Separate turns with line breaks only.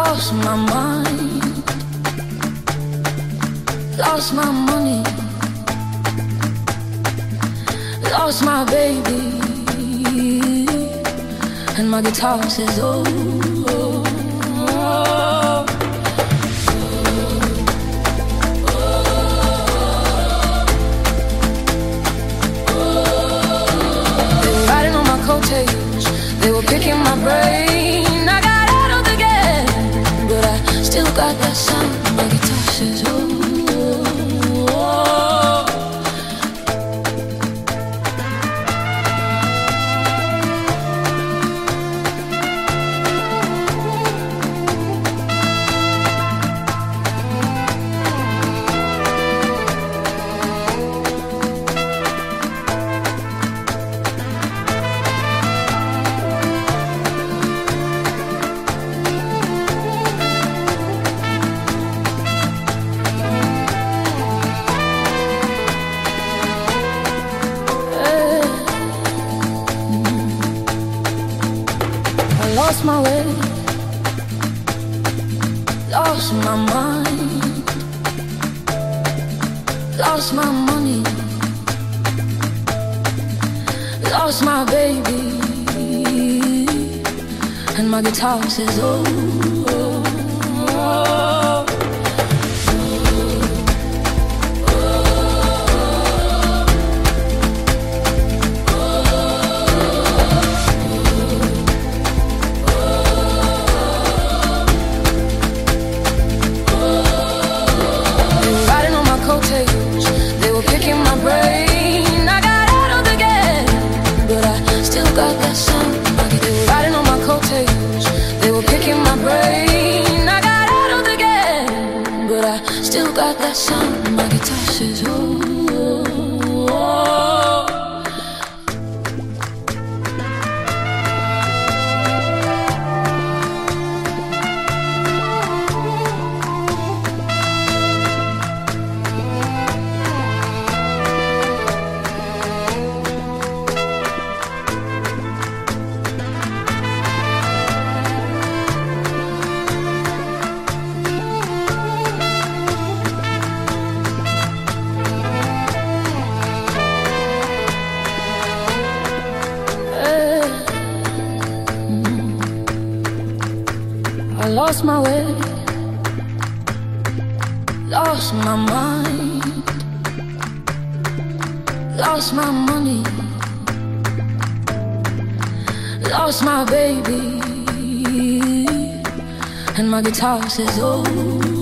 Lost my mind, lost my money, lost my baby, and my guitar says oh, oh, oh. They were riding on my coattails, they were picking my brain. I got out of the game, but I still got that sound. My guitar says oh, oh, oh. Lost my way, lost my mind, lost my money, lost my baby, and my guitar says oh, oh, oh. They were picking my brain. I got out of the game, but I still got that sound. They were riding on my coattails, they were picking my brain. I got out of the game, but I still got that sound. My guitar says oh, oh, oh. I lost my way, lost my mind, lost my money, lost my baby, and my guitar says oh.